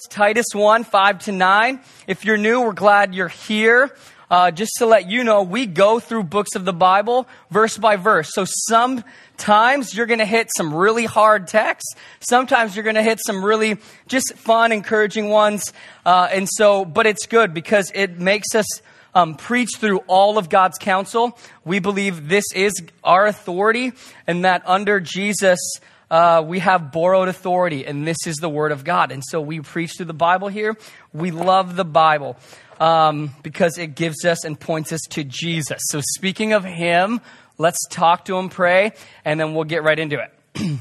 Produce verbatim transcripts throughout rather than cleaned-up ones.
It's Titus one, five to nine. If you're new, we're glad you're here. Uh, just to let you know, we go through books of the Bible verse by verse. So sometimes you're going to hit some really hard texts. Sometimes you're going to hit some really just fun, encouraging ones. Uh, and so, but it's good because it makes us um, preach through all of God's counsel. We believe this is our authority and that under Jesus, Uh, we have borrowed authority, and this is the Word of God. And so we preach through the Bible here. We love the Bible um, because it gives us and points us to Jesus. So speaking of Him, let's talk to Him, pray, and then we'll get right into it.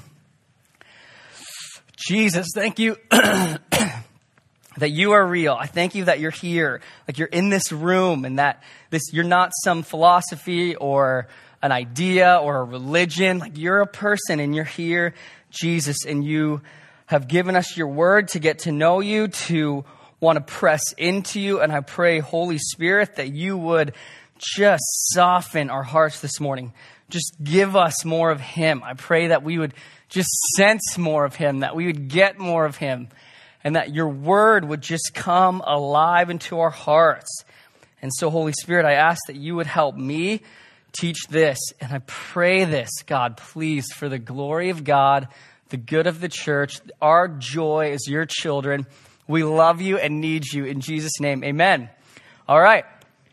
Jesus, thank you that you are real. I thank you that you're here, like you're in this room, and that this you're not some philosophy or an idea or a religion. Like you're a person and you're here, Jesus, and you have given us your word to get to know you, to want to press into you. And I pray, Holy Spirit, that you would just soften our hearts this morning. Just give us more of Him. I pray that we would just sense more of Him, that we would get more of Him, and that your word would just come alive into our hearts. And so, Holy Spirit, I ask that you would help me teach this, and I pray this, God, please, for the glory of God, the good of the church, our joy as your children. We love you and need you. In Jesus' name, amen. All right.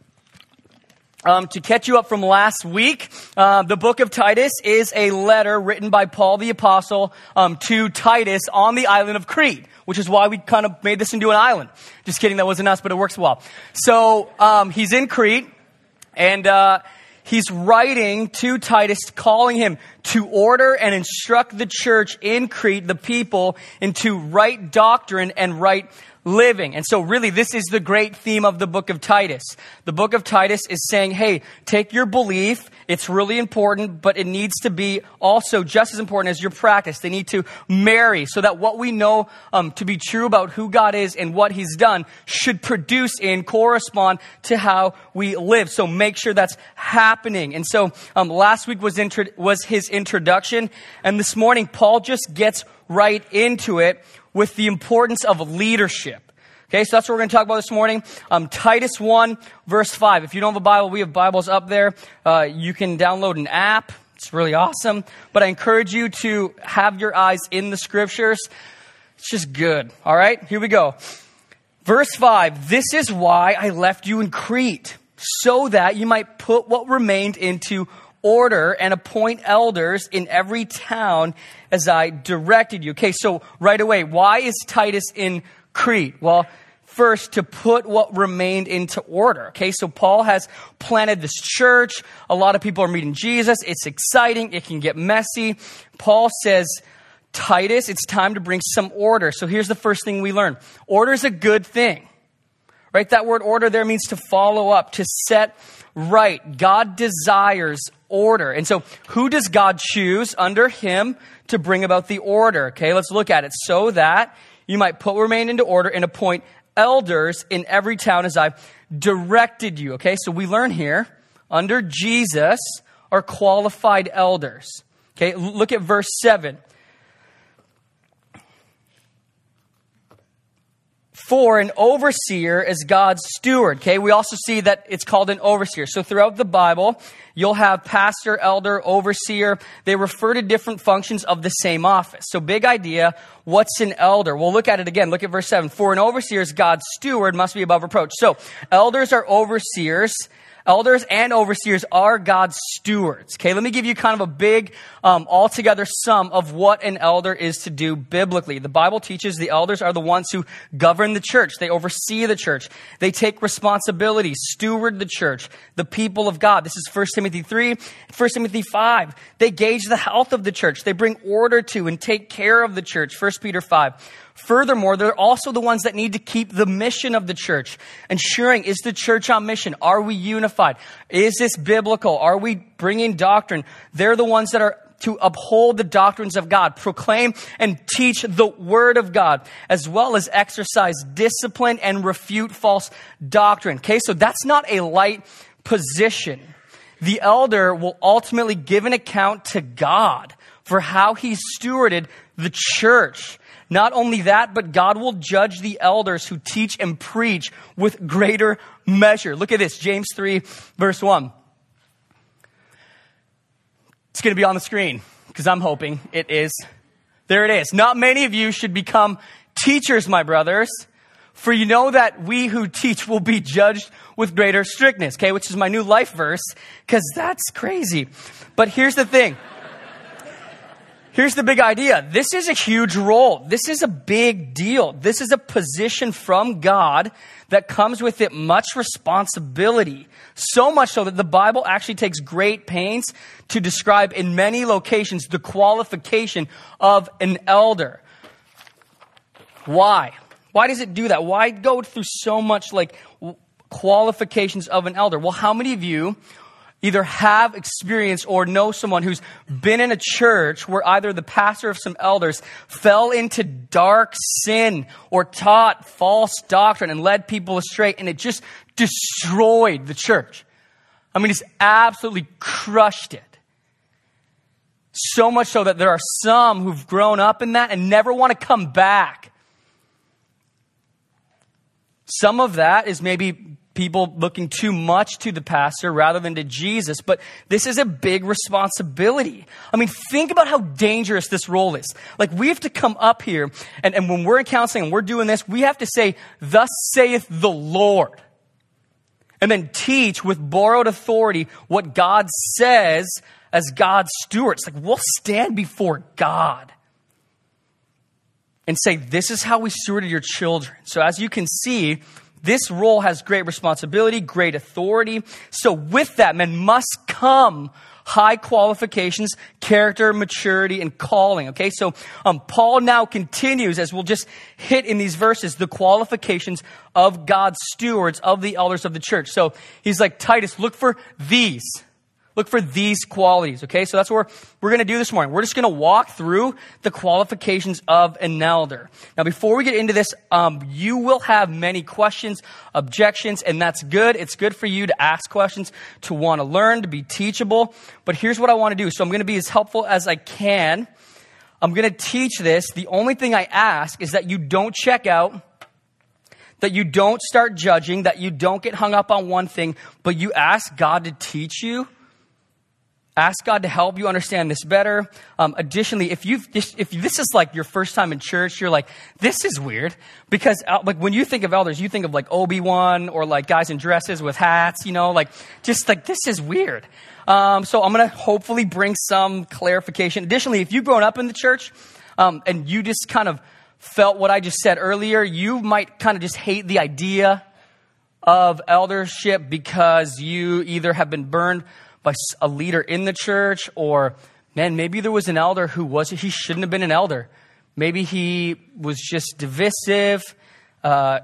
Um, to catch you up from last week, uh, the book of Titus is a letter written by Paul the Apostle um, to Titus on the island of Crete, which is why we kind of made this into an island. Just kidding, that wasn't us, but it works well. So um, he's in Crete, and uh he's writing to Titus, calling him to order and instruct the church in Crete, the people, into right doctrine and right living. And so really, this is the great theme of the book of Titus. The book of Titus is saying, hey, take your belief. It's really important, but it needs to be also just as important as your practice. They need to marry so that what we know um, to be true about who God is and what He's done should produce and correspond to how we live. So make sure that's happening. And so um, last week was intro- was his introduction. And this morning, Paul just gets right into it with the importance of leadership. Okay, so that's what we're going to talk about this morning. Um, Titus one, verse five. If you don't have a Bible, we have Bibles up there. Uh, you can download an app. It's really awesome. But I encourage you to have your eyes in the scriptures. It's just good. All right, here we go. Verse five. This is why I left you in Crete, so that you might put what remained into order and appoint elders in every town as I directed you. Okay, so right away, why is Titus in Crete? Well, first, to put what remained into order. Okay, so Paul has planted this church. A lot of people are meeting Jesus. It's exciting. It can get messy. Paul says, Titus, it's time to bring some order. So here's the first thing we learn. Order is a good thing. Right? That word order there means to follow up, to set right. God desires order. And so who does God choose under Him to bring about the order? Okay, let's look at it. So that you might put what remained into order and appoint elders in every town as I've directed you. Okay, so we learn here, under Jesus are qualified elders. Okay, look at verse seven. For an overseer is God's steward. Okay, we also see that it's called an overseer. So throughout the Bible, you'll have pastor, elder, overseer. They refer to different functions of the same office. So big idea, what's an elder? We'll look at it again. Look at verse seven. For an overseer is God's steward, must be above reproach. So elders are overseers. Elders and overseers are God's stewards. Okay, let me give you kind of a big, um, altogether sum of what an elder is to do biblically. The Bible teaches the elders are the ones who govern the church. They oversee the church. They take responsibility, steward the church, the people of God. This is First Timothy three, First Timothy five. They gauge the health of the church. They bring order to and take care of the church. First Peter five. Furthermore, they're also the ones that need to keep the mission of the church, ensuring, is the church on mission? Are we unified? Is this biblical? Are we bringing doctrine? They're the ones that are to uphold the doctrines of God, proclaim and teach the word of God, as well as exercise discipline and refute false doctrine. Okay, so that's not a light position. The elder will ultimately give an account to God for how he stewarded the church. Not only that, but God will judge the elders who teach and preach with greater measure. Look at this, James three, verse one. It's going to be on the screen because I'm hoping it is. There it is. Not many of you should become teachers, my brothers, for you know that we who teach will be judged with greater strictness, okay, which is my new life verse, because that's crazy. But here's the thing. Here's the big idea. This is a huge role. This is a big deal. This is a position from God that comes with it much responsibility. So much so that the Bible actually takes great pains to describe in many locations the qualification of an elder. Why? Why does it do that? Why go through so much like qualifications of an elder? Well, how many of you either have experienced or know someone who's been in a church where either the pastor of some elders fell into dark sin or taught false doctrine and led people astray, and it just destroyed the church? I mean, it's absolutely crushed it. So much so that there are some who've grown up in that and never want to come back. Some of that is maybe people looking too much to the pastor rather than to Jesus, but this is a big responsibility. I mean, think about how dangerous this role is. Like, we have to come up here, and, and when we're in counseling and we're doing this, we have to say, "Thus saith the Lord," and then teach with borrowed authority what God says as God's stewards. Like, we'll stand before God and say, "This is how we stewarded your children." So as you can see, this role has great responsibility, great authority. So with that, men, must come high qualifications, character, maturity, and calling. Okay, so um, Paul now continues, as we'll just hit in these verses, the qualifications of God's stewards, of the elders of the church. So he's like, Titus, look for these. Look for these qualities, okay? So that's what we're, we're going to do this morning. We're just going to walk through the qualifications of an elder. Now, before we get into this, um, you will have many questions, objections, and that's good. It's good for you to ask questions, to want to learn, to be teachable. But here's what I want to do. So I'm going to be as helpful as I can. I'm going to teach this. The only thing I ask is that you don't check out, that you don't start judging, that you don't get hung up on one thing, but you ask God to teach you. Ask God to help you understand this better. Um, additionally, if you've if this is like your first time in church, you're like, this is weird, because uh, like when you think of elders, you think of like Obi-Wan or like guys in dresses with hats, you know, like just like this is weird. Um, so I'm going to hopefully bring some clarification. Additionally, if you've grown up in the church um, and you just kind of felt what I just said earlier, you might kind of just hate the idea of eldership because you either have been burned by a leader in the church, or, man, maybe there was an elder who was, he shouldn't have been an elder. Maybe he was just divisive, uh,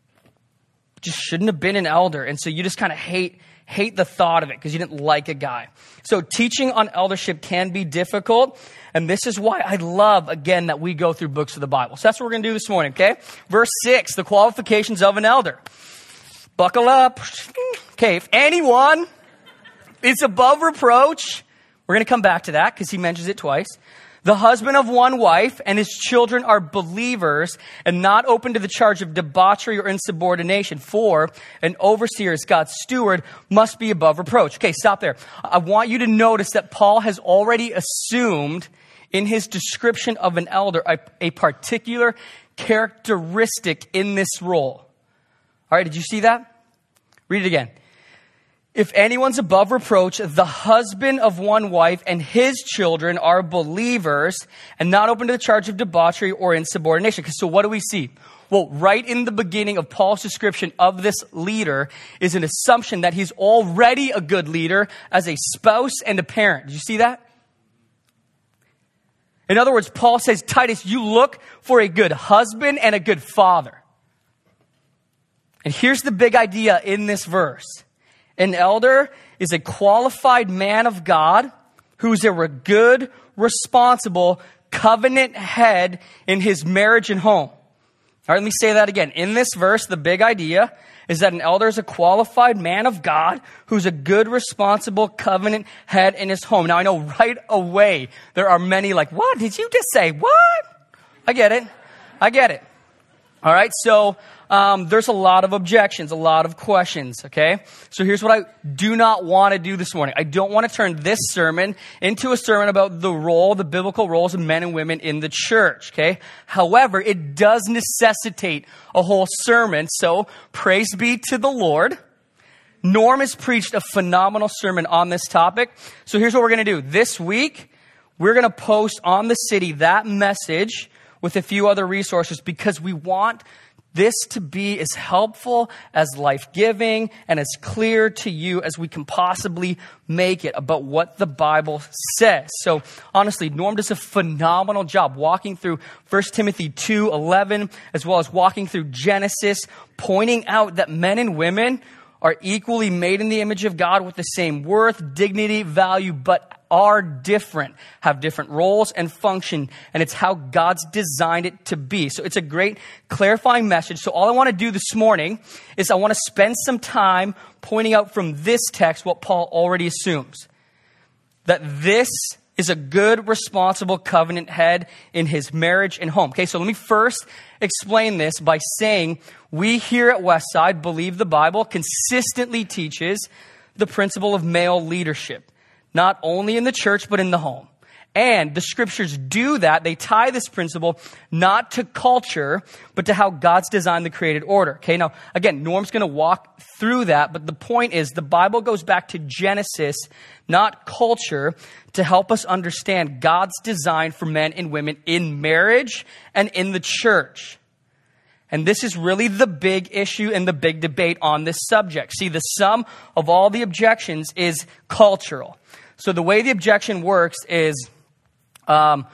just shouldn't have been an elder. And so you just kind of hate, hate the thought of it because you didn't like a guy. So teaching on eldership can be difficult. And this is why I love, again, that we go through books of the Bible. So that's what we're going to do this morning, okay? Verse six, the qualifications of an elder. Buckle up. Okay, if anyone is above reproach, we're going to come back to that because he mentions it twice. The husband of one wife and his children are believers and not open to the charge of debauchery or insubordination. For an overseer as God's steward must be above reproach. Okay, stop there. I want you to notice that Paul has already assumed in his description of an elder a, a particular characteristic in this role. All right, did you see that? Read it again. If anyone's above reproach, the husband of one wife and his children are believers and not open to the charge of debauchery or insubordination. So what do we see? Well, right in the beginning of Paul's description of this leader is an assumption that he's already a good leader as a spouse and a parent. Did you see that? In other words, Paul says, Titus, you look for a good husband and a good father. And here's the big idea in this verse. An elder is a qualified man of God who's a good, responsible, covenant head in his marriage and home. All right, let me say that again. In this verse, the big idea is that an elder is a qualified man of God who's a good, responsible, covenant head in his home. Now, I know right away there are many like, what? Did you just say? What? I get it. I get it. All right, so um, there's a lot of objections, a lot of questions, okay? So here's what I do not want to do this morning. I don't want to turn this sermon into a sermon about the role, the biblical roles of men and women in the church, okay? However, it does necessitate a whole sermon, so praise be to the Lord. Norm has preached a phenomenal sermon on this topic. So here's what we're going to do. This week, we're going to post on the city that message with a few other resources because we want this to be as helpful, as life-giving, and as clear to you as we can possibly make it about what the Bible says. So honestly, Norm does a phenomenal job walking through First Timothy two eleven, as well as walking through Genesis, pointing out that men and women are equally made in the image of God with the same worth, dignity, value, but are different, have different roles and function, and it's how God's designed it to be. So it's a great clarifying message. So all I want to do this morning is I want to spend some time pointing out from this text what Paul already assumes. That this is a good, responsible covenant head in his marriage and home. Okay, so let me first explain this by saying we here at Westside believe the Bible consistently teaches the principle of male leadership, not only in the church, but in the home. And the scriptures do that. They tie this principle not to culture, but to how God's designed the created order. Okay, now, again, Norm's going to walk through that, but the point is the Bible goes back to Genesis, not culture, to help us understand God's design for men and women in marriage and in the church. And this is really the big issue and the big debate on this subject. See, the sum of all the objections is cultural. So the way the objection works is, um,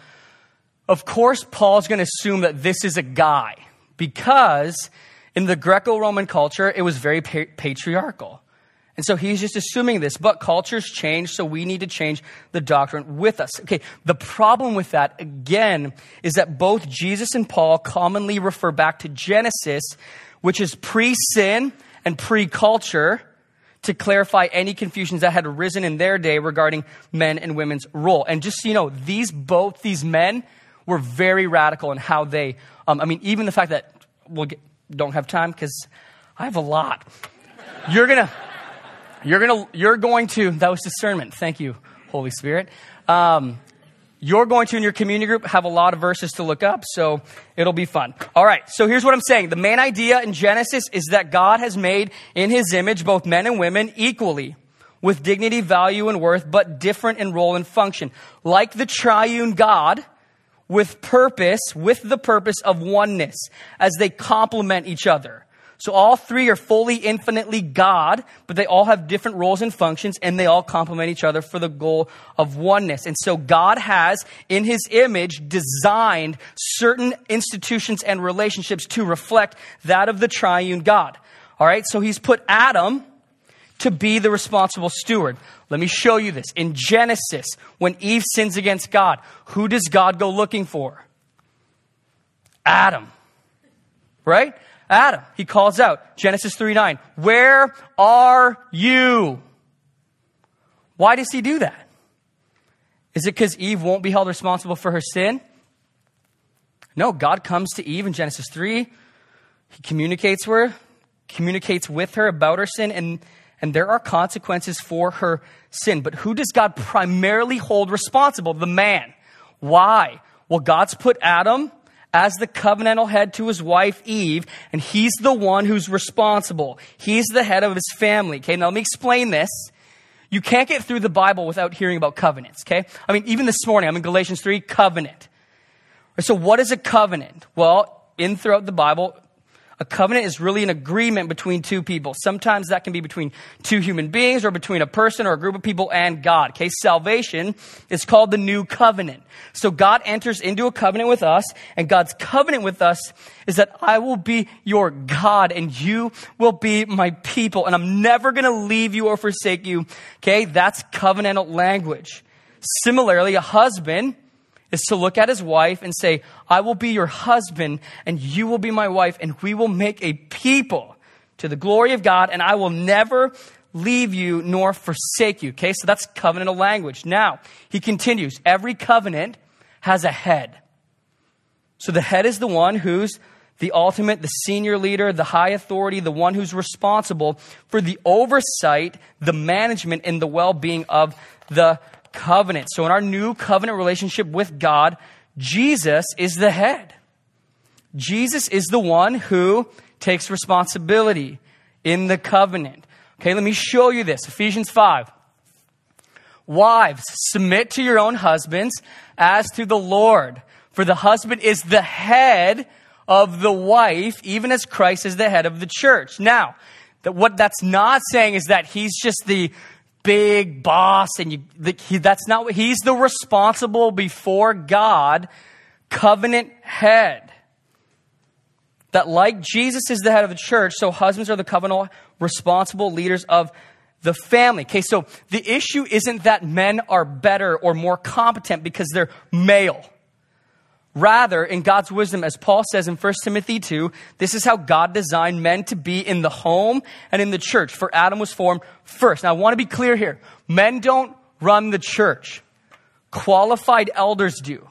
of course, Paul's going to assume that this is a guy because in the Greco-Roman culture, it was very pa- patriarchal. And so he's just assuming this, but cultures change, so we need to change the doctrine with us. Okay, the problem with that, again, is that both Jesus and Paul commonly refer back to Genesis, which is pre-sin and pre-culture, to clarify any confusions that had arisen in their day regarding men and women's role. And just so you know, these both these men were very radical in how they, um, I mean, even the fact that, we'll get, don't have time because I have a lot. You're going to... You're gonna, you're going to, that was discernment. Thank you, Holy Spirit. Um, you're going to, in your community group, have a lot of verses to look up, so it'll be fun. All right, so here's what I'm saying. The main idea in Genesis is that God has made in his image both men and women equally, with dignity, value, and worth, but different in role and function. Like the triune God, with purpose, with the purpose of oneness, as they complement each other. So all three are fully, infinitely God, but they all have different roles and functions, and they all complement each other for the goal of oneness. And so God has, in his image, designed certain institutions and relationships to reflect that of the triune God. All right, so he's put Adam to be the responsible steward. Let me show you this. In Genesis, when Eve sins against God, who does God go looking for? Adam. Right? Adam. He calls out, Genesis three nine, where are you? Why does he do that? Is it because Eve won't be held responsible for her sin? No, God comes to Eve in Genesis three. He communicates with her, communicates with her about her sin, and, and there are consequences for her sin. But who does God primarily hold responsible? The man. Why? Well, God's put Adam as the covenantal head to his wife Eve, and he's the one who's responsible. He's the head of his family. Okay, now let me explain this. You can't get through the Bible without hearing about covenants, okay? I mean, even this morning, I'm in Galatians three, covenant. So what is a covenant? Well, in throughout the Bible, a covenant is really an agreement between two people. Sometimes that can be between two human beings or between a person or a group of people and God. Okay, salvation is called the new covenant. So God enters into a covenant with us, and God's covenant with us is that I will be your God and you will be my people, and I'm never going to leave you or forsake you. Okay, that's covenantal language. Similarly, a husband is to look at his wife and say, I will be your husband and you will be my wife, and we will make a people to the glory of God, and I will never leave you nor forsake you. Okay, so that's covenantal language. Now, he continues, every covenant has a head. So the head is the one who's the ultimate, the senior leader, the high authority, the one who's responsible for the oversight, the management, and the well-being of the covenant. So in our new covenant relationship with God, Jesus is the head. Jesus is the one who takes responsibility in the covenant. Okay, let me show you this. Ephesians five. Wives, submit to your own husbands as to the Lord. For the husband is the head of the wife, even as Christ is the head of the church. Now, that what that's not saying is that he's just the big boss, and you, the, he, that's not what, he's the responsible before God covenant head. That like Jesus is the head of the church, so husbands are the covenant responsible leaders of the family. Okay, so the issue isn't that men are better or more competent because they're male. Rather, in God's wisdom, as Paul says in First Timothy two, this is how God designed men to be in the home and in the church. For Adam was formed first. Now, I want to be clear here. Men don't run the church. Qualified elders do.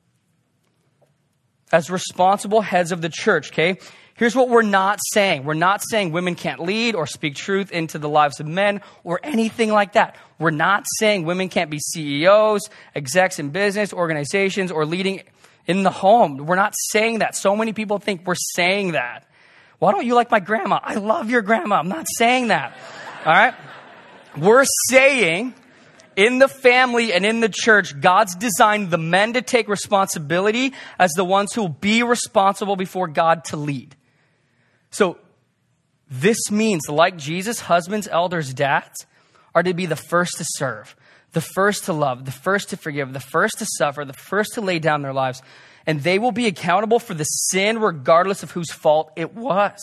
As responsible heads of the church, okay? Here's what we're not saying. We're not saying women can't lead or speak truth into the lives of men or anything like that. We're not saying women can't be C E Os, execs in business, organizations, or leading in the home. We're not saying that. So many people think we're saying that. Why don't you like my grandma? I love your grandma. I'm not saying that. All right? We're saying in the family and in the church, God's designed the men to take responsibility as the ones who will be responsible before God to lead. So this means, like Jesus, husbands, elders, dads are to be the first to serve, the first to love, the first to forgive, the first to suffer, the first to lay down their lives. And they will be accountable for the sin regardless of whose fault it was.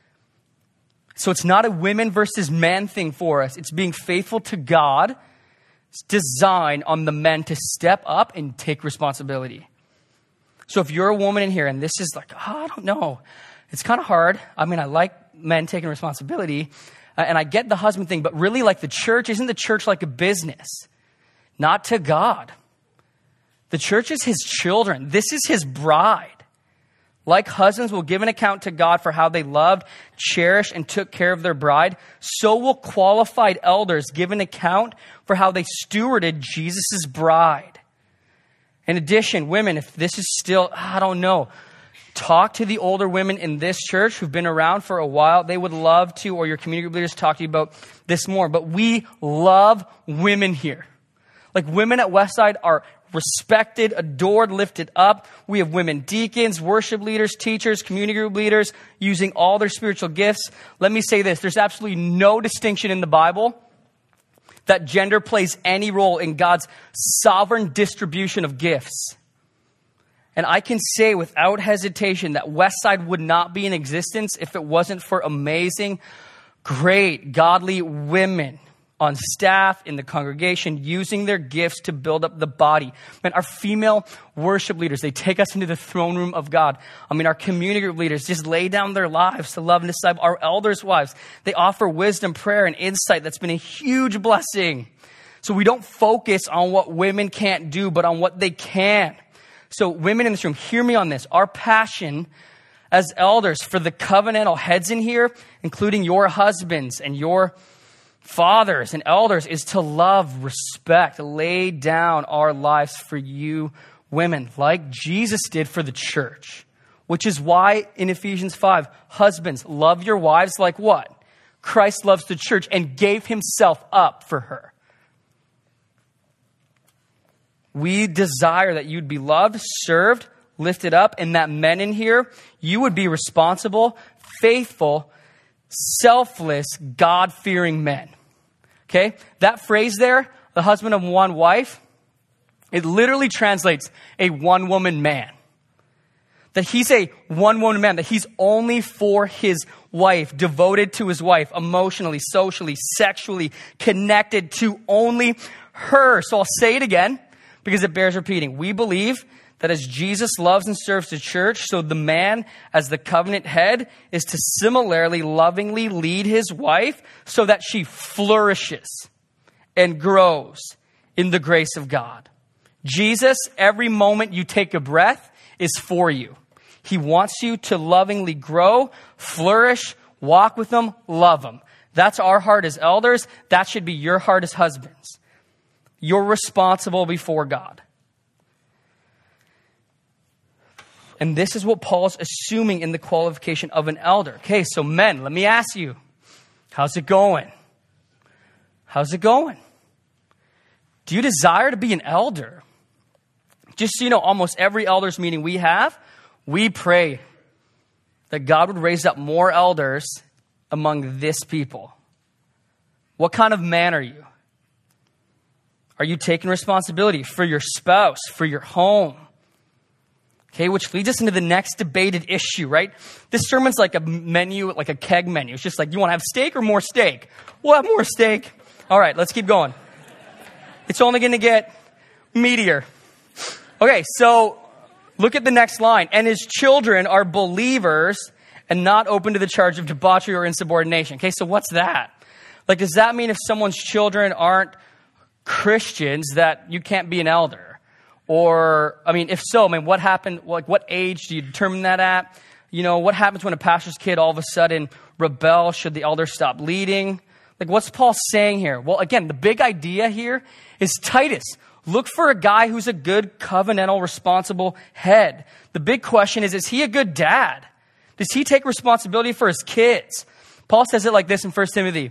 So it's not a women versus men thing for us. It's being faithful to God. It's designed on the men to step up and take responsibility. So if you're a woman in here and this is like, oh, I don't know. It's kind of hard. I mean, I like men taking responsibility. Uh, and I get the husband thing. But really, like the church, isn't the church like a business? Not to God. The church is his children. This is his bride. Like husbands will give an account to God for how they loved, cherished, and took care of their bride, so will qualified elders give an account for how they stewarded Jesus' bride. In addition, women, if this is still, I don't know, talk to the older women in this church who've been around for a while. They would love to, or your community group leaders, talk to you about this more. But we love women here. Like women at Westside are respected, adored, lifted up. We have women deacons, worship leaders, teachers, community group leaders using all their spiritual gifts. Let me say this. There's absolutely no distinction in the Bible that gender plays any role in God's sovereign distribution of gifts. And I can say without hesitation that Westside would not be in existence if it wasn't for amazing, great, godly women on staff, in the congregation, using their gifts to build up the body. Man, our female worship leaders, they take us into the throne room of God. I mean, our community group leaders just lay down their lives to love and disciple. Our elders' wives, they offer wisdom, prayer, and insight. That's been a huge blessing. So we don't focus on what women can't do, but on what they can. So women in this room, hear me on this. Our passion as elders for the covenantal heads in here, including your husbands and your fathers and elders, is to love, respect, lay down our lives for you women, like Jesus did for the church. Which is why in Ephesians five, husbands, love your wives like what? Christ loves the church and gave himself up for her. We desire that you'd be loved, served, lifted up, and that men in here, you would be responsible, faithful, selfless, God-fearing men. Okay? That phrase there, the husband of one wife, it literally translates a one-woman man. That he's a one-woman man, that he's only for his wife, devoted to his wife, emotionally, socially, sexually, connected to only her. So I'll say it again, because it bears repeating. We believe that as Jesus loves and serves the church, so the man as the covenant head is to similarly lovingly lead his wife so that she flourishes and grows in the grace of God. Jesus, every moment you take a breath is for you. He wants you to lovingly grow, flourish, walk with them, love them. That's our heart as elders. That should be your heart as husbands. You're responsible before God. And this is what Paul's assuming in the qualification of an elder. Okay, so men, let me ask you, how's it going? How's it going? Do you desire to be an elder? Just so you know, almost every elders meeting we have, we pray that God would raise up more elders among this people. What kind of man are you? Are you taking responsibility for your spouse, for your home? Okay, which leads us into the next debated issue, right? This sermon's like a menu, like a keg menu. It's just like, you want to have steak or more steak? We'll have more steak. All right, let's keep going. It's only going to get meatier. Okay, so look at the next line. And his children are believers and not open to the charge of debauchery or insubordination. Okay, so what's that? Like, does that mean if someone's children aren't Christians that you can't be an elder? Or, I mean, if so, I mean, what happened, like, what age do you determine that at? You know, what happens when a pastor's kid all of a sudden rebels? Should the elder stop leading? Like, what's Paul saying here? Well, again, the big idea here is Titus. Look for a guy who's a good covenantal, responsible head. The big question is, is he a good dad? Does he take responsibility for his kids? Paul says it like this in First Timothy.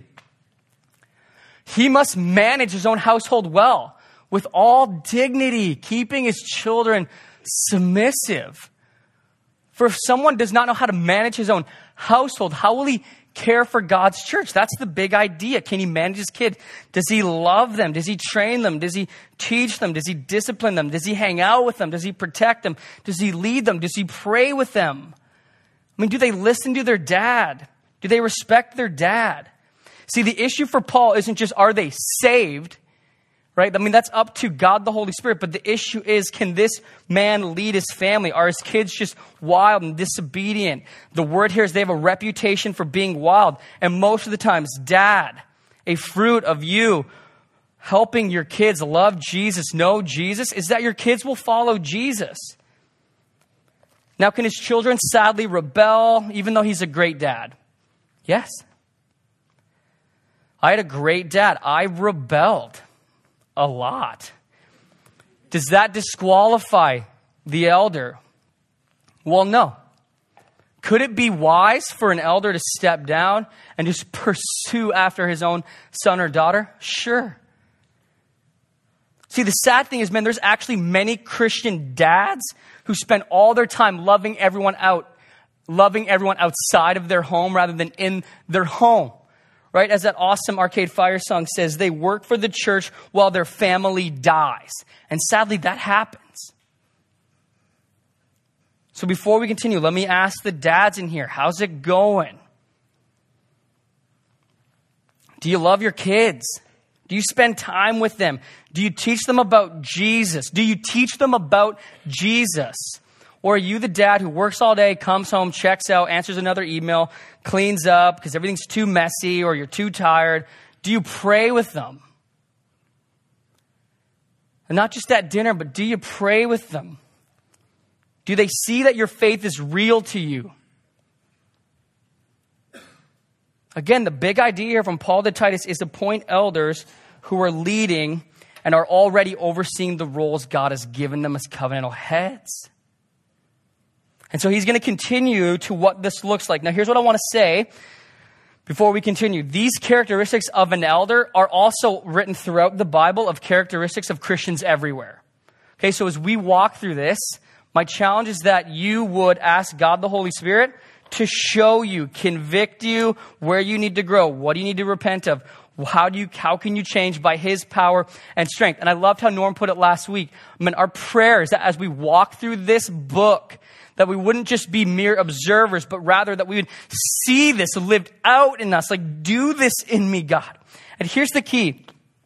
He must manage his own household well, with all dignity, keeping his children submissive. For if someone does not know how to manage his own household, how will he care for God's church? That's the big idea. Can he manage his kid? Does he love them? Does he train them? Does he teach them? Does he discipline them? Does he hang out with them? Does he protect them? Does he lead them? Does he pray with them? I mean, do they listen to their dad? Do they respect their dad? See, the issue for Paul isn't just, are they saved? Right? I mean, that's up to God, the Holy Spirit. But the issue is, can this man lead his family? Are his kids just wild and disobedient? The word here is they have a reputation for being wild. And most of the times, dad, a fruit of you helping your kids love Jesus, know Jesus, is that your kids will follow Jesus. Now, can his children sadly rebel, even though he's a great dad? Yes. I had a great dad. I rebelled a lot. Does that disqualify the elder? Well, no. Could it be wise for an elder to step down and just pursue after his own son or daughter? Sure. See, the sad thing is, man, there's actually many Christian dads who spend all their time loving everyone out, loving everyone outside of their home rather than in their home. Right? As that awesome Arcade Fire song says, they work for the church while their family dies. And sadly, that happens. So before we continue, let me ask the dads in here, how's it going? Do you love your kids? Do you spend time with them? Do you teach them about Jesus? Do you teach them about Jesus? Or are you the dad who works all day, comes home, checks out, answers another email, cleans up because everything's too messy or you're too tired? Do you pray with them? And not just at dinner, but do you pray with them? Do they see that your faith is real to you? Again, the big idea here from Paul to Titus is to appoint elders who are leading and are already overseeing the roles God has given them as covenantal heads. And so he's going to continue to what this looks like. Now, here's what I want to say before we continue. These characteristics of an elder are also written throughout the Bible of characteristics of Christians everywhere. Okay, so as we walk through this, my challenge is that you would ask God, the Holy Spirit, to show you, convict you where you need to grow. What do you need to repent of? How do you, how can you change by his power and strength? And I loved how Norm put it last week. I mean, our prayer is that as we walk through this book, that we wouldn't just be mere observers, but rather that we would see this lived out in us. Like, do this in me, God. And here's the key.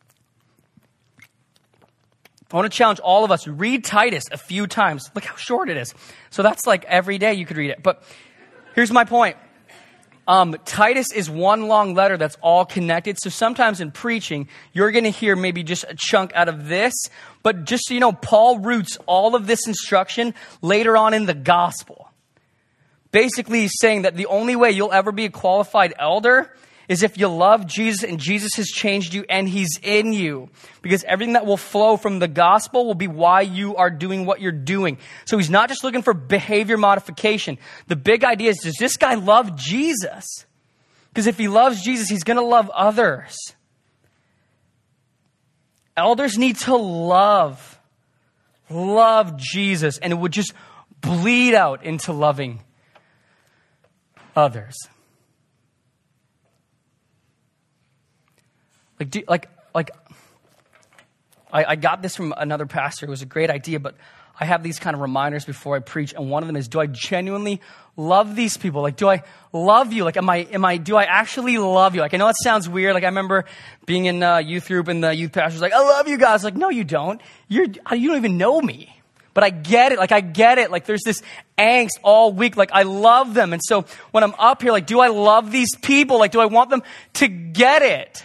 I want to challenge all of us. Read Titus a few times. Look how short it is. So that's like every day you could read it. But here's my point. Um, Titus is one long letter that's all connected. So sometimes in preaching, you're going to hear maybe just a chunk out of this. But just so you know, Paul roots all of this instruction later on in the gospel. Basically, he's saying that the only way you'll ever be a qualified elder is if you love Jesus and Jesus has changed you and he's in you. Because everything that will flow from the gospel will be why you are doing what you're doing. So he's not just looking for behavior modification. The big idea is, does this guy love Jesus? Because if he loves Jesus, he's going to love others. Elders need to love, love Jesus, and it would just bleed out into loving others. Like, do, like, like, I, I got this from another pastor. It was a great idea, but I have these kind of reminders before I preach, and one of them is, do I genuinely love these people? Like, do I love you? Like, am I, am I, do I actually love you? Like, I know it sounds weird. Like, I remember being in a youth group, and the youth pastor's like, I love you guys. Like, no, you don't. You're, you don't even know me. But I get it. Like, I get it. Like, there's this angst all week. Like, I love them. And so when I'm up here, like, do I love these people? Like, do I want them to get it?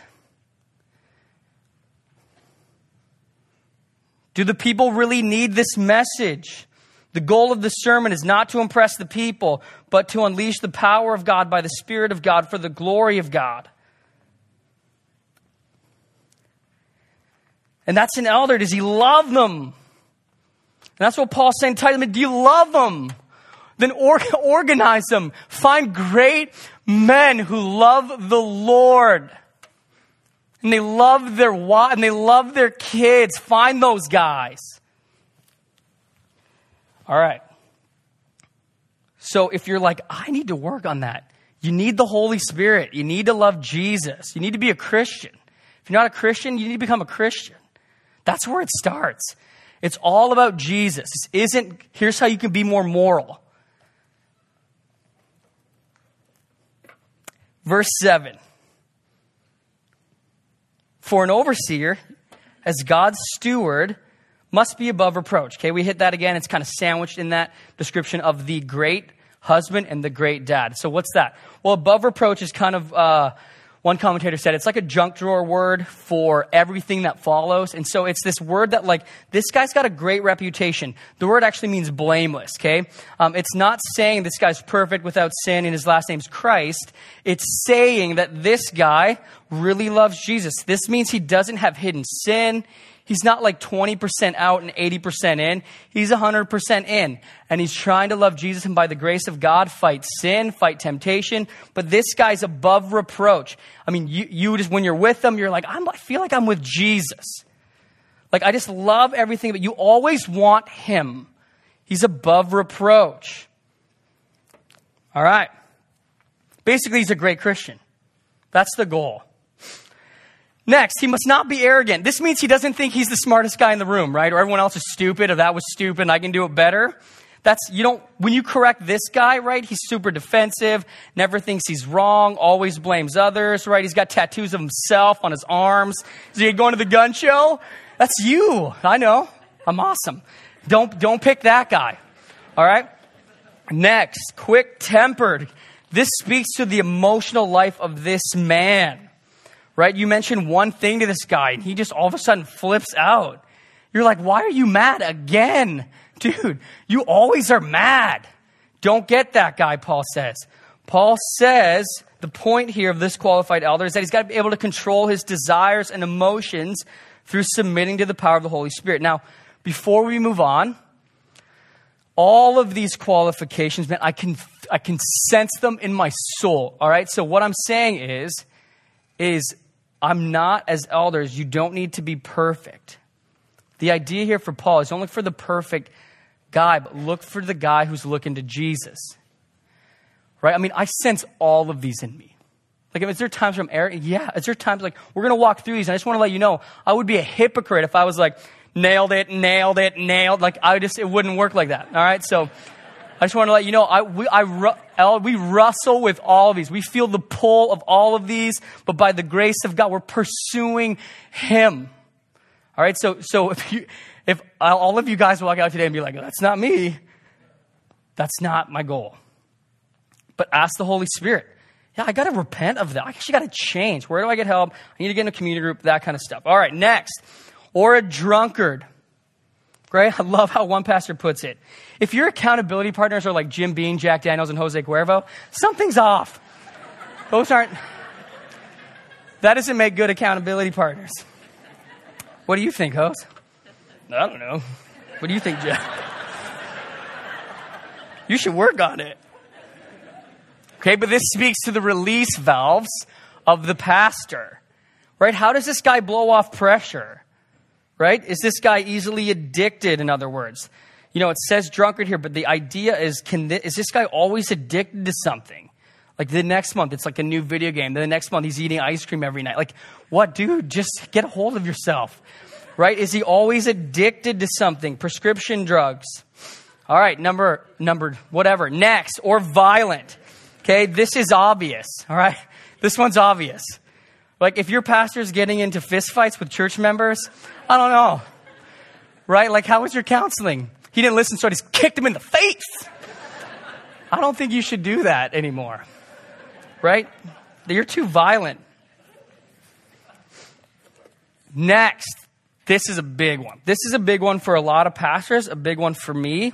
Do the people really need this message? The goal of the sermon is not to impress the people, but to unleash the power of God by the Spirit of God for the glory of God. And that's an elder. Does he love them? And that's what Paul's saying to Titus. Do you love them? Then or- organize them. Find great men who love the Lord. And they love their wives, and they love their kids. Find those guys. All right. So if you're like, I need to work on that, you need the Holy Spirit. You need to love Jesus. You need to be a Christian. If you're not a Christian, you need to become a Christian. That's where it starts. It's all about Jesus. This isn't, here's how you can be more moral. Verse seven. For an overseer, as God's steward, must be above reproach. Okay, we hit that again. It's kind of sandwiched in that description of the great husband and the great dad. So what's that? Well, above reproach is kind of, uh, one commentator said, it's like a junk drawer word for everything that follows. And so it's this word that, like, this guy's got a great reputation. The word actually means blameless, okay? Um, it's not saying this guy's perfect without sin and his last name's Christ. It's saying that this guy really loves Jesus. This means he doesn't have hidden sin. He's not like twenty percent out and eighty percent in. He's one hundred percent in. And he's trying to love Jesus and by the grace of God, fight sin, fight temptation. But this guy's above reproach. I mean, you, you just, when you're with him, you're like, I'm, I feel like I'm with Jesus. Like, I just love everything, but you always want him. He's above reproach. All right. Basically, he's a great Christian. That's the goal. Next, he must not be arrogant. This means he doesn't think he's the smartest guy in the room, right? Or everyone else is stupid, or that was stupid, and I can do it better. That's, you don't, when you correct this guy, right, he's super defensive, never thinks he's wrong, always blames others, right? He's got tattoos of himself on his arms. Is he going to the gun show? That's you. I know. I'm awesome. Don't, don't pick that guy. All right? Next, quick-tempered. This speaks to the emotional life of this man. Right? You mention one thing to this guy, and he just all of a sudden flips out. You're like, why are you mad again? Dude, you always are mad. Don't get that guy, Paul says. Paul says the point here of this qualified elder is that he's got to be able to control his desires and emotions through submitting to the power of the Holy Spirit. Now, before we move on, all of these qualifications, man, I can, I can sense them in my soul. All right? So what I'm saying is, is I'm not, as elders, you don't need to be perfect. The idea here for Paul is don't look for the perfect guy, but look for the guy who's looking to Jesus. Right? I mean, I sense all of these in me. Like, is there times where I'm arrogant? Yeah. Is there times like, we're going to walk through these, and I just want to let you know, I would be a hypocrite if I was like, nailed it, nailed it, nailed. Like, I just, it wouldn't work like that. All right? So, I just want to let you know, I, we, I, we wrestle with all of these. We feel the pull of all of these, but by the grace of God, we're pursuing him. All right, so so if you, if all of you guys walk out today and be like, that's not me, that's not my goal. But ask the Holy Spirit. Yeah, I got to repent of that. I actually got to change. Where do I get help? I need to get in a community group, that kind of stuff. All right, next. Or a drunkard. Right? I love how one pastor puts it. If your accountability partners are like Jim Beam, Jack Daniels, and Jose Cuervo, something's off. Those aren't, that doesn't make good accountability partners. What do you think, Jose? I don't know. What do you think, Jack? You should work on it. Okay, but this speaks to the release valves of the pastor, right? How does this guy blow off pressure, right? Is this guy easily addicted, in other words? You know, it says drunkard here, but the idea is, can this, is this guy always addicted to something? Like the next month, it's like a new video game. Then the next month, he's eating ice cream every night. Like, what, dude? Just get a hold of yourself, right? Is he always addicted to something? Prescription drugs. All right, number, number, whatever. Next, or violent. Okay, this is obvious, all right? This one's obvious. Like, if your pastor's getting into fistfights with church members, I don't know, right? Like, how was your counseling? He didn't listen, so I just kicked him in the face. I don't think you should do that anymore, right? You're too violent. Next, this is a big one. This is a big one for a lot of pastors, a big one for me.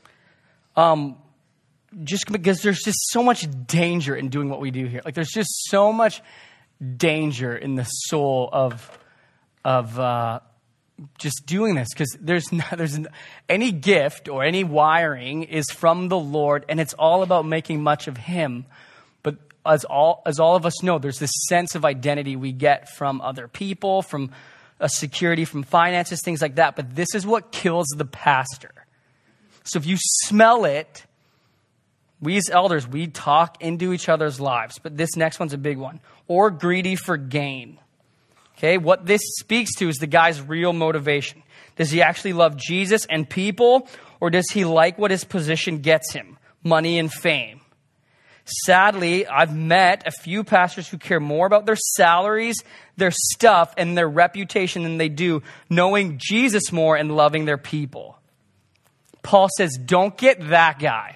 Um, just because there's just so much danger in doing what we do here. Like, there's just so much danger in the soul of of uh, just doing this, because there's not, there's any gift or any wiring is from the Lord, and it's all about making much of Him. But as all as all of us know, there's this sense of identity we get from other people, from a security, from finances, things like that. But this is what kills the pastor. So if you smell it, we as elders, we talk into each other's lives. But this next one's a big one. Or greedy for gain. Okay, what this speaks to is the guy's real motivation. Does he actually love Jesus and people, or does he like what his position gets him? Money and fame. Sadly, I've met a few pastors who care more about their salaries, their stuff, and their reputation than they do knowing Jesus more and loving their people. Paul says, don't get that guy.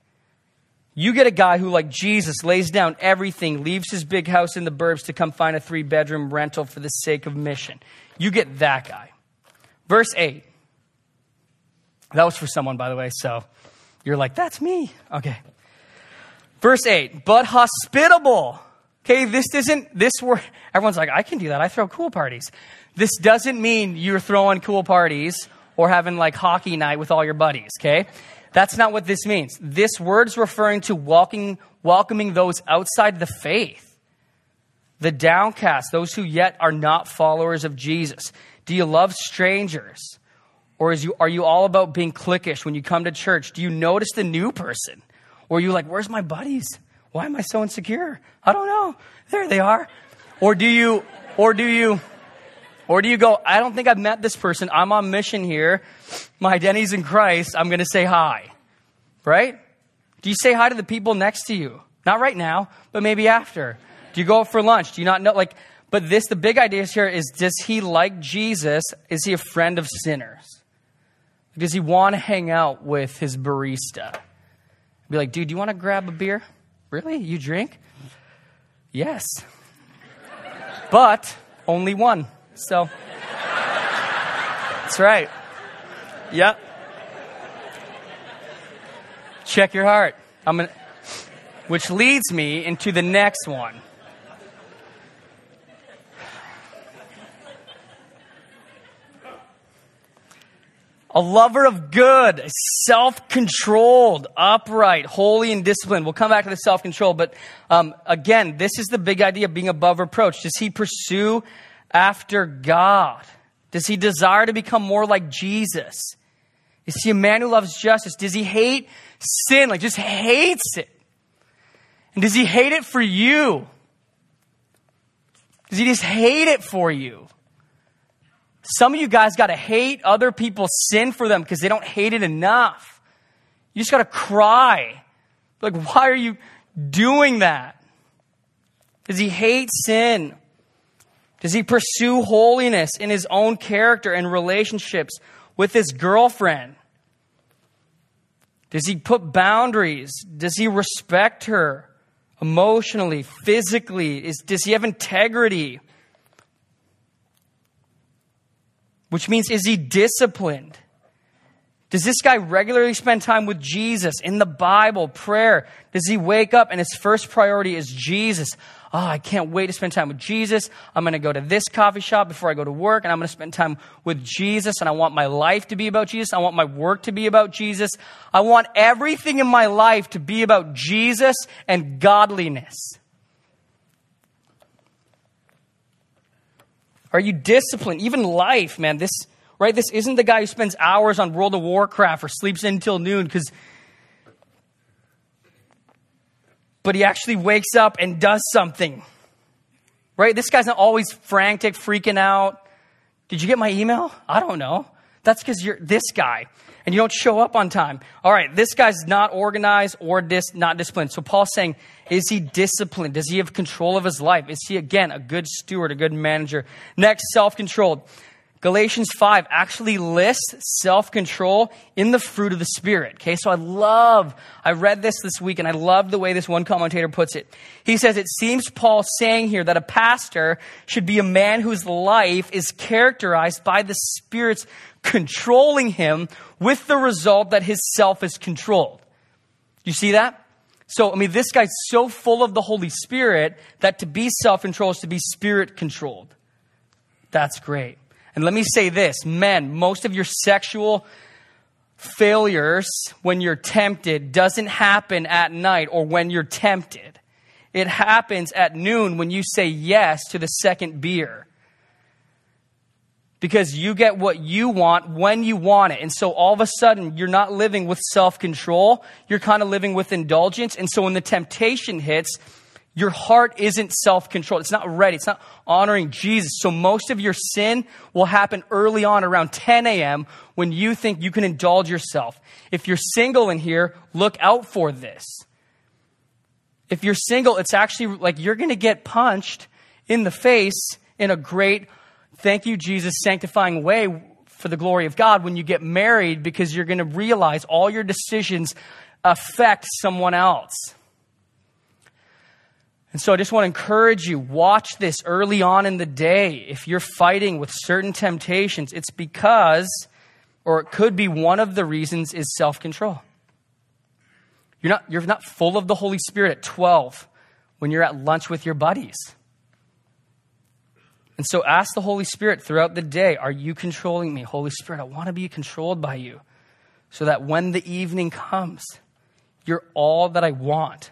You get a guy who, like Jesus, lays down everything, leaves his big house in the burbs to come find a three-bedroom rental for the sake of mission. You get that guy. Verse eight. That was for someone, by the way, so you're like, that's me. Okay. Verse eight, but hospitable. Okay, this isn't, this word, everyone's like, I can do that. I throw cool parties. This doesn't mean you're throwing cool parties or having like hockey night with all your buddies, okay? That's not what this means. This word's referring to walking, welcoming those outside the faith, the downcast, those who yet are not followers of Jesus. Do you love strangers? Or is you, are you all about being cliquish when you come to church? Do you notice the new person? Or are you like, where's my buddies? Why am I so insecure? I don't know. There they are. Or do you, or do you, or do you go, I don't think I've met this person. I'm on mission here. My identity's in Christ. I'm going to say hi. Right? Do you say hi to the people next to you? Not right now, but maybe after. Do you go out for lunch? Do you not know? Like, but this, the big idea here is, does he like Jesus? Is he a friend of sinners? Does he want to hang out with his barista? Be like, dude, do you want to grab a beer? Really? You drink? Yes. But only one. So that's right. Yep. Check your heart. I'm gonna, which leads me into the next one. A lover of good, self-controlled, upright, holy, and disciplined. We'll come back to the self-control, but um, again, this is the big idea of being above reproach. Does he pursue after God? Does he desire to become more like Jesus? Is he a man who loves justice? Does he hate sin? Like, just hates it? And does he hate it for you? Does he just hate it for you? Some of you guys got to hate other people's sin for them because they don't hate it enough. You just got to cry. Like, why are you doing that? Does he hate sin? Does he pursue holiness in his own character and relationships with his girlfriend? Does he put boundaries? Does he respect her emotionally, physically? Is, does he have integrity? Which means, is he disciplined? Does this guy regularly spend time with Jesus, in the Bible, prayer? Does he wake up and his first priority is Jesus? Oh, I can't wait to spend time with Jesus. I'm going to go to this coffee shop before I go to work, and I'm going to spend time with Jesus, and I want my life to be about Jesus. I want my work to be about Jesus. I want everything in my life to be about Jesus and godliness. Are you disciplined? Even life, man, this... Right? This isn't the guy who spends hours on World of Warcraft or sleeps in until noon because, but he actually wakes up and does something. Right? This guy's not always frantic, freaking out. Did you get my email? I don't know. That's because you're this guy and you don't show up on time. All right, this guy's not organized or dis, not disciplined. So Paul's saying, is he disciplined? Does he have control of his life? Is he, again, a good steward, a good manager? Next, self-controlled. Galatians five actually lists self-control in the fruit of the Spirit. Okay, so I love, I read this this week and I love the way this one commentator puts it. He says, it seems Paul saying here that a pastor should be a man whose life is characterized by the Spirit's controlling him with the result that his self is controlled. You see that? So, I mean, this guy's so full of the Holy Spirit that to be self-controlled is to be Spirit-controlled. That's great. And let me say this, men, most of your sexual failures when you're tempted doesn't happen at night or when you're tempted. It happens at noon when you say yes to the second beer. Because you get what you want when you want it. And so all of a sudden, you're not living with self-control. You're kind of living with indulgence. And so when the temptation hits, your heart isn't self-controlled. It's not ready. It's not honoring Jesus. So most of your sin will happen early on around ten a.m. when you think you can indulge yourself. If you're single in here, look out for this. If you're single, it's actually like you're going to get punched in the face in a great, thank you, Jesus, sanctifying way for the glory of God when you get married, because you're going to realize all your decisions affect someone else. And so I just want to encourage you, watch this early on in the day. If you're fighting with certain temptations, it's because, or it could be one of the reasons, is self-control. You're not, you're not full of the Holy Spirit at twelve when you're at lunch with your buddies. And so ask the Holy Spirit throughout the day, are you controlling me? Holy Spirit, I want to be controlled by you so that when the evening comes, you're all that I want.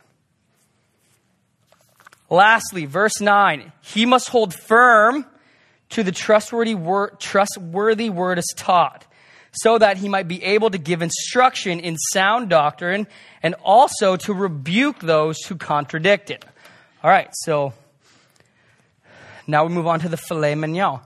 Lastly, verse nine, he must hold firm to the trustworthy word, trustworthy word as taught, so that he might be able to give instruction in sound doctrine and also to rebuke those who contradict it. All right, so now we move on to the filet mignon.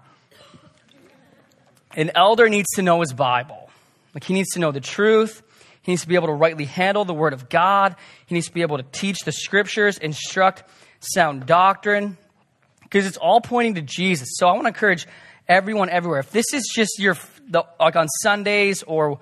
An elder needs to know his Bible. Like, he needs to know the truth. He needs to be able to rightly handle the word of God. He needs to be able to teach the scriptures, instruct sound doctrine, because it's all pointing to Jesus. So I want to encourage everyone everywhere. If this is just your, the, like on Sundays, or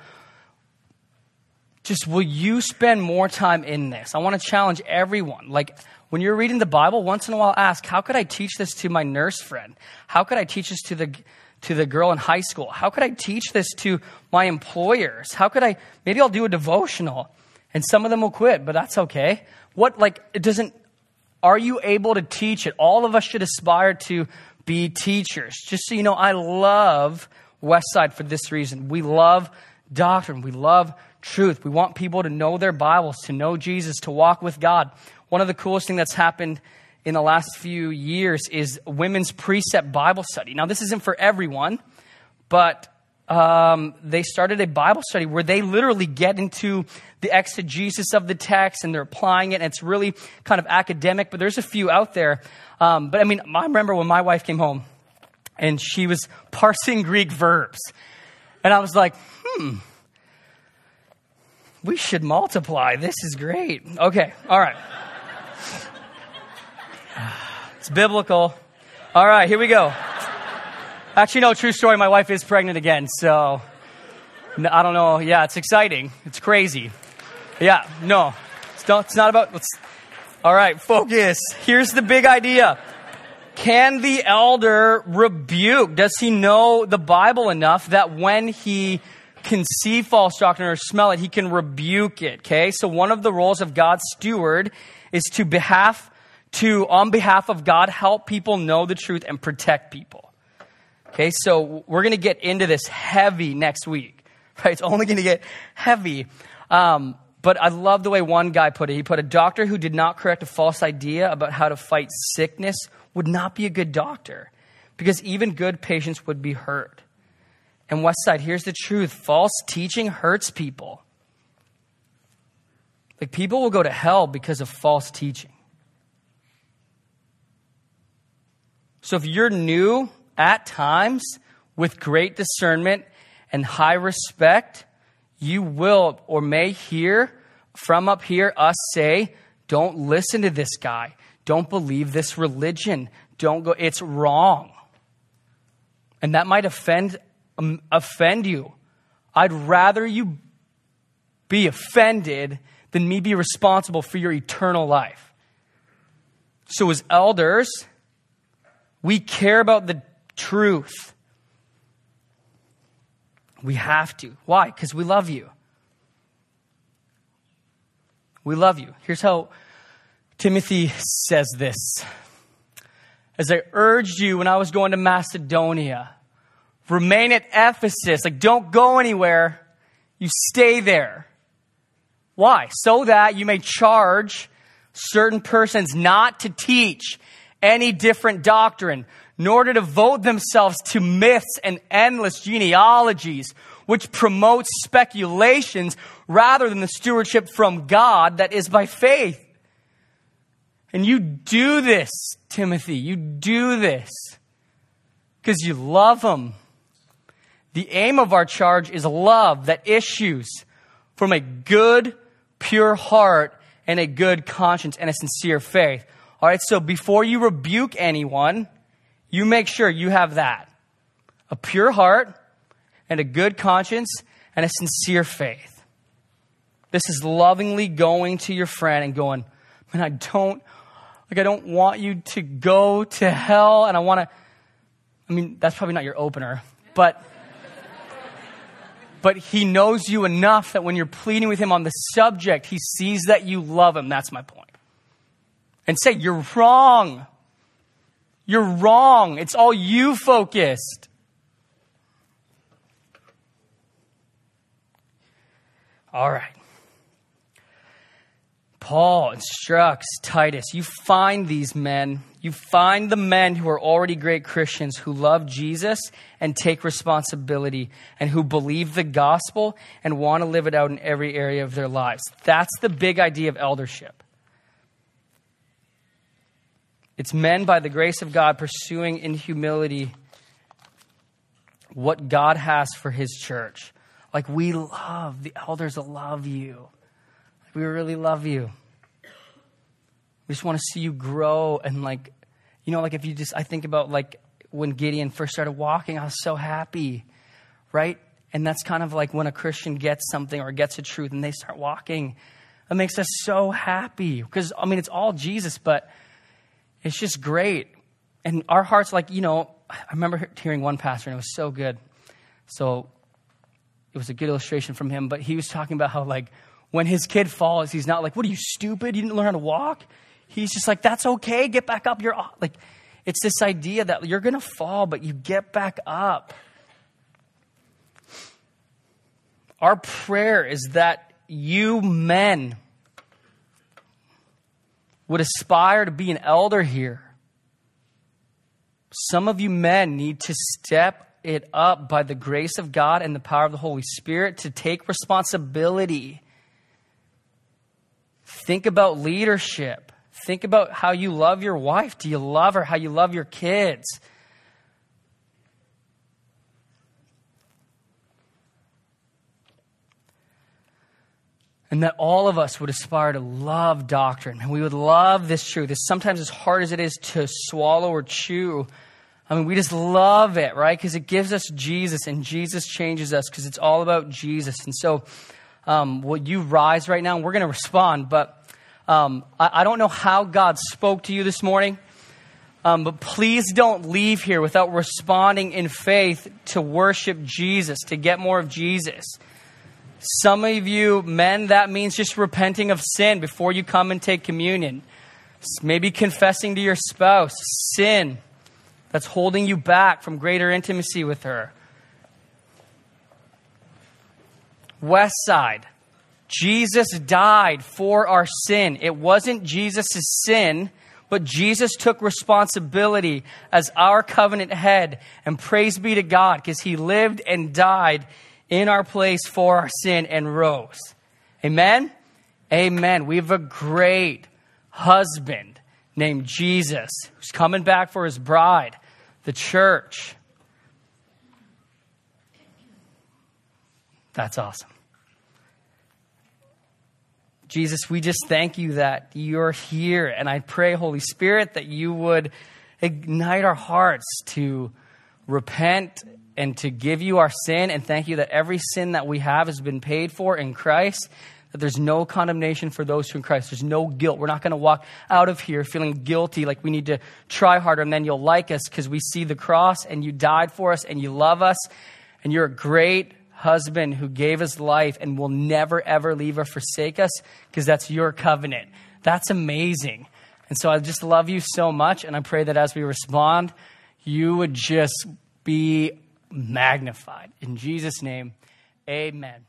just will you spend more time in this? I want to challenge everyone. Like, when you're reading the Bible, once in a while ask, how could I teach this to my nurse friend? How could I teach this to the to the girl in high school? How could I teach this to my employers? How could I, maybe I'll do a devotional, and some of them will quit, but that's okay. What, like, it doesn't, are you able to teach it? All of us should aspire to be teachers. Just so you know, I love Westside for this reason. We love doctrine. We love truth. We want people to know their Bibles, to know Jesus, to walk with God. One of the coolest things that's happened in the last few years is women's precept Bible study. Now, this isn't for everyone, but um, they started a Bible study where they literally get into the exegesis of the text and they're applying it. And it's really kind of academic, but there's a few out there. Um, but I mean, I remember when my wife came home and she was parsing Greek verbs. And I was like, hmm, we should multiply. This is great. Okay, all right. It's biblical. All right, here we go. Actually, no, true story. My wife is pregnant again, so I don't know. Yeah, it's exciting. It's crazy. Yeah, no, it's not, it's not about. Let's, All right, focus. Here's the big idea. Can the elder rebuke? Does he know the Bible enough that when he can see false doctrine or smell it, he can rebuke it? Okay, so one of the roles of God's steward is to behalf, to on behalf of God, help people know the truth and protect people. Okay, so we're going to get into this heavy next week, right? It's only going to get heavy. Um, but I love the way one guy put it. He put, a doctor who did not correct a false idea about how to fight sickness would not be a good doctor, because even good patients would be hurt. And Westside, here's the truth. False teaching hurts people. Like, people will go to hell because of false teaching. So if you're new at times with great discernment and high respect, you will or may hear from up here us say, don't listen to this guy. Don't believe this religion. Don't go. It's wrong. And that might offend um, offend you. I'd rather you be offended than me be responsible for your eternal life. So as elders, we care about the truth. We have to. Why? Because we love you. We love you. Here's how Timothy says this. As I urged you when I was going to Macedonia, remain at Ephesus. Like, don't go anywhere. You stay there. Why? So that you may charge certain persons not to teach any different doctrine, nor to devote themselves to myths and endless genealogies, which promote speculations rather than the stewardship from God that is by faith. And you do this, Timothy. You do this because you love him. The aim of our charge is love that issues from a good, pure heart and a good conscience and a sincere faith. All right, so before you rebuke anyone, you make sure you have that. A pure heart and a good conscience and a sincere faith. This is lovingly going to your friend and going, man, I don't, like, I don't want you to go to hell, and I want to, I mean, that's probably not your opener, but, but he knows you enough that when you're pleading with him on the subject, he sees that you love him. That's my point. And say, you're wrong. You're wrong. It's all you focused. All right. Paul instructs Titus, you find these men, you find the men who are already great Christians who love Jesus and take responsibility and who believe the gospel and want to live it out in every area of their lives. That's the big idea of eldership. It's men by the grace of God pursuing in humility what God has for his church. Like, we love, the elders love you. Like, we really love you. We just want to see you grow. And like, you know, like if you just, I think about like when Gideon first started walking, I was so happy, right? And that's kind of like when a Christian gets something or gets a truth and they start walking. It makes us so happy because, I mean, it's all Jesus, but it's just great. And our hearts, like, you know, I remember hearing one pastor and it was so good. So it was a good illustration from him, but he was talking about how, like, when his kid falls, he's not like, what are you, stupid? You didn't learn how to walk? He's just like, that's okay. Get back up. You're like, it's this idea that you're going to fall, but you get back up. Our prayer is that you men would aspire to be an elder here. Some of you men need to step it up by the grace of God and the power of the Holy Spirit to take responsibility. Think about leadership. Think about how you love your wife. Do you love her? How you love your kids? And that all of us would aspire to love doctrine. And we would love this truth. It's sometimes as hard as it is to swallow or chew. I mean, we just love it, right? Because it gives us Jesus, and Jesus changes us because it's all about Jesus. And so, um, will you rise right now? We're going to respond, but Um, I, I don't know how God spoke to you this morning, um, but please don't leave here without responding in faith to worship Jesus, to get more of Jesus. Some of you men, that means just repenting of sin before you come and take communion. Maybe confessing to your spouse sin that's holding you back from greater intimacy with her. West Side, Jesus died for our sin. It wasn't Jesus' sin, but Jesus took responsibility as our covenant head. And praise be to God, because he lived and died in our place for our sin and rose. Amen? Amen. We have a great husband named Jesus who's coming back for his bride, the church. That's awesome. Jesus, we just thank you that you're here. And I pray, Holy Spirit, that you would ignite our hearts to repent and to give you our sin. And thank you that every sin that we have has been paid for in Christ, that there's no condemnation for those who are in Christ. There's no guilt. We're not going to walk out of here feeling guilty, like we need to try harder and then you'll like us because we see the cross and you died for us and you love us and you're a great husband who gave his life and will never, ever leave or forsake us because that's your covenant. That's amazing. And so I just love you so much. And I pray that as we respond, you would just be magnified. In Jesus' name, amen.